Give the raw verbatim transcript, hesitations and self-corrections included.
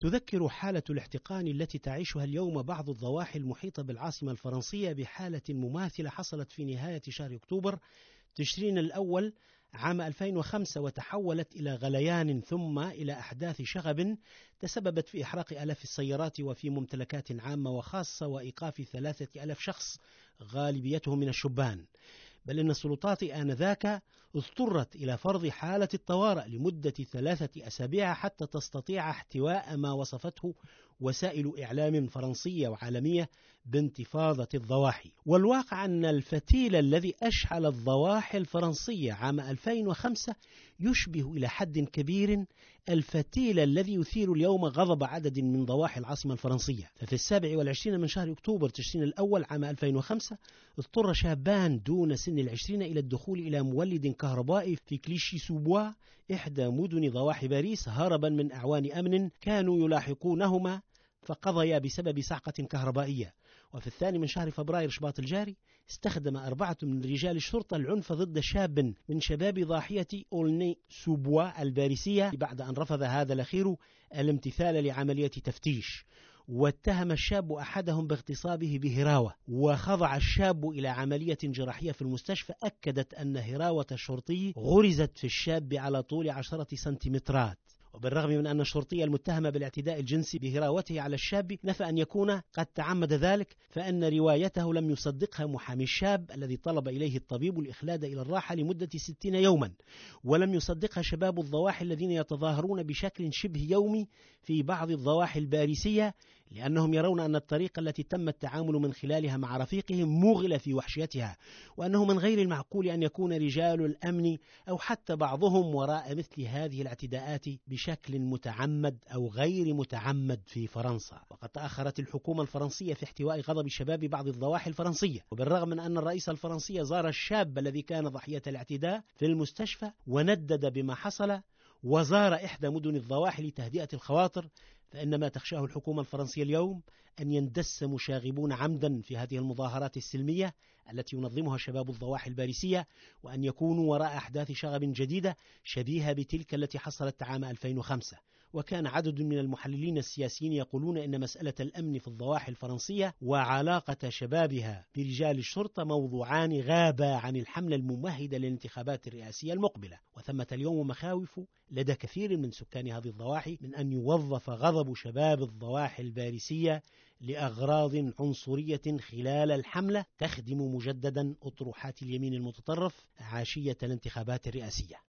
تذكر حالة الاحتقان التي تعيشها اليوم بعض الضواحي المحيطة بالعاصمة الفرنسية بحالة مماثلة حصلت في نهاية شهر أكتوبر تشرين الأول عام ألفين وخمسة، وتحولت إلى غليان ثم إلى أحداث شغب تسببت في إحراق آلاف السيارات وفي ممتلكات عامة وخاصة وإيقاف ثلاثة ألاف شخص غالبيتهم من الشبان. بل إن السلطات آنذاك اضطرت إلى فرض حالة الطوارئ لمدة ثلاثة أسابيع حتى تستطيع احتواء ما وصفته وسائل إعلام فرنسية وعالمية بانتفاضة الضواحي. والواقع أن الفتيل الذي أشعل الضواحي الفرنسية عام ألفين وخمسة يشبه إلى حد كبير الفتيل الذي يثير اليوم غضب عدد من ضواحي العاصمة الفرنسية. ففي السابع والعشرين من شهر أكتوبر تشرين الأول عام ألفين وخمسة اضطر شابان دون سن العشرين إلى الدخول إلى مولد كهربائي في كليشي سوبوا إحدى مدن ضواحي باريس هربا من أعوان أمن كانوا يلاحقونهما فقضيا بسبب صعقة كهربائية. وفي الثاني من شهر فبراير شباط الجاري استخدم أربعة من رجال الشرطة العنف ضد شاب من شباب ضاحية أولني سوبوا الباريسية بعد أن رفض هذا الأخير الامتثال لعملية تفتيش، واتهم الشاب أحدهم باغتصابه بهراوة، وخضع الشاب إلى عملية جراحية في المستشفى أكدت أن هراوة الشرطي غرزت في الشاب على طول عشرة سنتيمترات. وبالرغم من أن الشرطي المتهم بالاعتداء الجنسي بهراوته على الشاب نفى أن يكون قد تعمد ذلك، فإن روايته لم يصدقها محامي الشاب الذي طلب إليه الطبيب الإخلاد إلى الراحة لمدة ستين يوما، ولم يصدقها شباب الضواحي الذين يتظاهرون بشكل شبه يومي في بعض الضواحي الباريسية، لأنهم يرون أن الطريقة التي تم التعامل من خلالها مع رفيقهم مغلة في وحشيتها، وأنه من غير المعقول أن يكون رجال الأمن أو حتى بعضهم وراء مثل هذه الاعتداءات بشكل متعمد أو غير متعمد في فرنسا. وقد تأخرت الحكومة الفرنسية في احتواء غضب شباب بعض الضواحي الفرنسية، وبالرغم من أن الرئيس الفرنسي زار الشاب الذي كان ضحية الاعتداء في المستشفى وندد بما حصل، وزار إحدى مدن الضواحي لتهدئة الخواطر، فإن ما تخشاه الحكومة الفرنسية اليوم أن يندس مشاغبون عمدا في هذه المظاهرات السلمية التي ينظمها شباب الضواحي الباريسية، وأن يكونوا وراء أحداث شغب جديدة شبيهة بتلك التي حصلت عام ألفين وخمسة. وكان عدد من المحللين السياسيين يقولون إن مسألة الأمن في الضواحي الفرنسية وعلاقة شبابها برجال الشرطة موضوعان غابا عن الحملة الممهدة للانتخابات الرئاسية المقبلة. وثمة اليوم مخاوف لدى كثير من سكان هذه الضواحي من أن يوظف غضب شباب الضواحي الباريسية لأغراض عنصرية خلال الحملة تخدم مجددا أطروحات اليمين المتطرف عاشية الانتخابات الرئاسية.